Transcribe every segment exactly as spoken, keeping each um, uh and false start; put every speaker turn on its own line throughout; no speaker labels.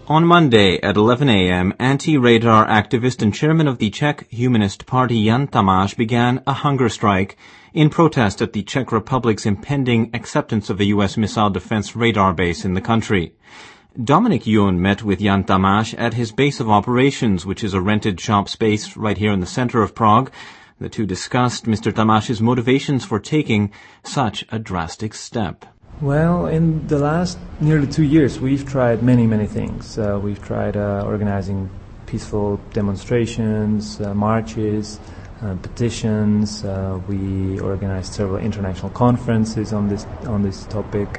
On Monday at eleven a.m., anti-radar activist and chairman of the Czech Humanist Party Jan Tamás began a hunger strike in protest at the Czech Republic's impending acceptance of a U S missile defense radar base in the country. Dominik Jun met with Jan Tamás at his base of operations, which is a rented shop space right here in the center of Prague. The two discussed Mister Tamás's motivations for taking such a drastic step.
Well, in the last nearly two years, we've tried many, many things. Uh, we've tried uh, organizing peaceful demonstrations, uh, marches, uh, petitions. Uh, we organized several international conferences on this on this topic.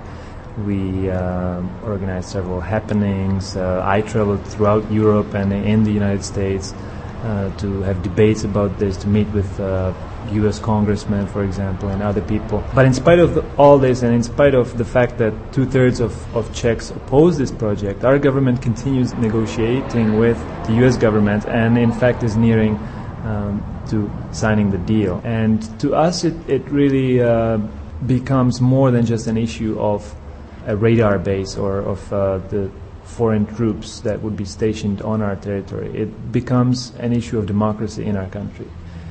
We uh, organized several happenings. Uh, I traveled throughout Europe and in the United States uh, to have debates about this, to meet with uh, U S congressmen, for example, and other people. But in spite of the, all this, and in spite of the fact that two-thirds of, of Czechs oppose this project, our government continues negotiating with the U S government and, in fact, is nearing um, to signing the deal. And to us, it, it really uh, becomes more than just an issue of a radar base or of uh, the foreign troops that would be stationed on our territory. It becomes an issue of democracy in our country.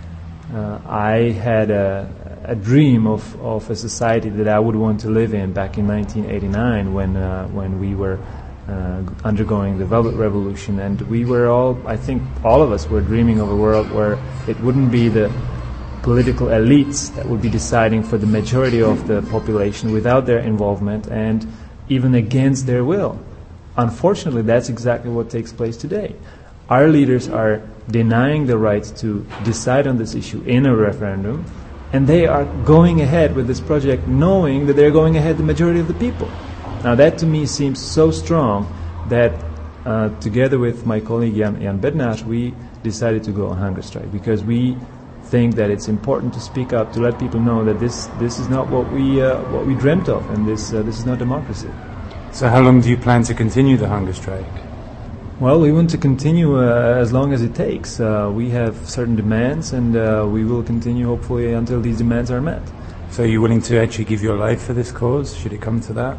Uh, I had a, a dream of, of a society that I would want to live in back in nineteen eighty-nine when uh, when we were uh, undergoing the Velvet Revolution, and we were all, I think all of us were dreaming of a world where it wouldn't be the political elites that would be deciding for the majority of the population without their involvement and even against their will. Unfortunately, that's exactly what takes place today. Our leaders are denying the right to decide on this issue in a referendum, and they are going ahead with this project knowing that they're going ahead the majority of the people. Now that to me seems so strong that uh, together with my colleague Jan, Jan Bednář, we decided to go on hunger strike because we think that it's important to speak up, to let people know that this this is not what we uh, what we dreamt of, and this uh, this is not democracy.
So how long do you plan to continue the hunger strike?
Well, we want to continue uh, as long as it takes. Uh, we have certain demands, and uh, we will continue hopefully until these demands are met.
So are you willing to actually give your life for this cause, should it come to that?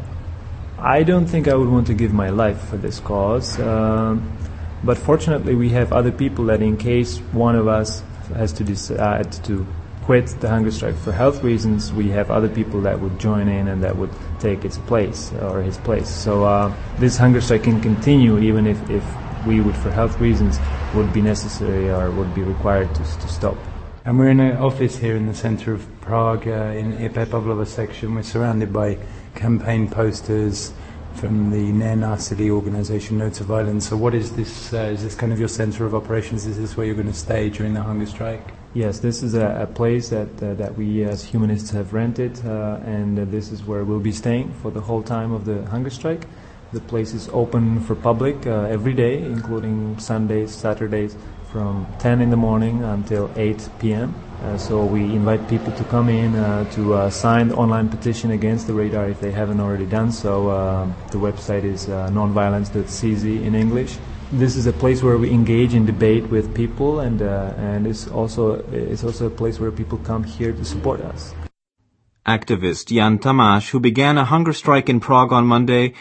I don't think I would want to give my life for this cause, uh, but fortunately we have other people that in case one of us has to decide to quit the hunger strike for health reasons, we have other people that would join in and that would take its place or his place. So uh, this hunger strike can continue even if, if we would, for health reasons, would be necessary or would be required to, to stop.
And we're in an office here in the centre of Prague, uh, in I P Pavlova section. We're surrounded by campaign posters from the Nenásilí organisation, No to Violence. So what is this? Uh, is this kind of your centre of operations? Is this where you're going to stay during the hunger strike?
Yes, this is a, a place that uh, that we as humanists have rented, uh, and uh, this is where we'll be staying for the whole time of the hunger strike. The place is open for public uh, every day, including Sundays, Saturdays, from ten in the morning until eight p.m. Uh, so we invite people to come in uh, to uh, sign the online petition against the radar if they haven't already done so. Uh, the website is uh, nonviolence dot c z in English. This is a place where we engage in debate with people, and uh, and it's also it's also a place where people come here to support us.
Activist Jan Tamás, who began a hunger strike in Prague on Monday,